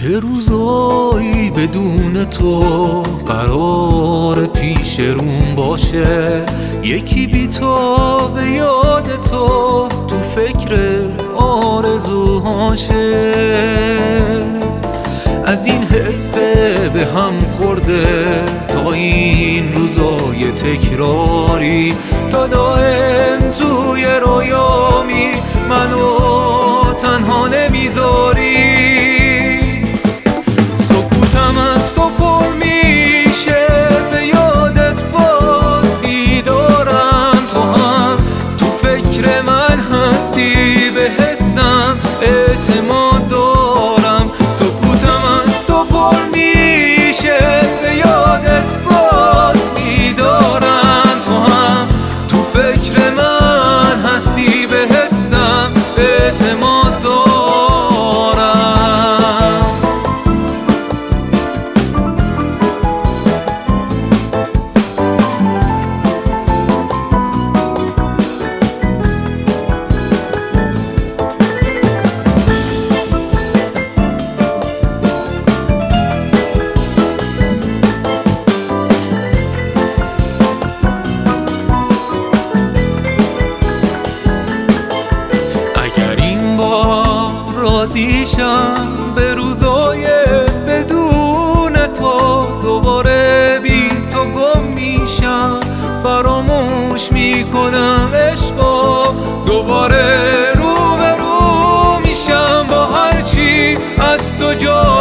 چه روزایی بدون تو قرار پیش روم باشه، یکی بی تو به یاد تو فکر آرزوهاشه. از این حسه به هم خورده تا این روزای تکراری، تا دائم توی رویامی منو تنها نمیذاری. سکوتم از تو پر میشه، به یادت باز بیدارم. تو هم تو فکر من هستی، به حسم اعتماد دارم. سکوتم از تو پر میشه، به یادت باز بیدارم. تو هم تو فکر من هستی، به حسم اعتماد دارم. راضیشم به روزای بدون تو، دوباره بی تو گم میشم. فراموش میکنم عشقا، دوباره رو به رو میشم با هرچی از تو جا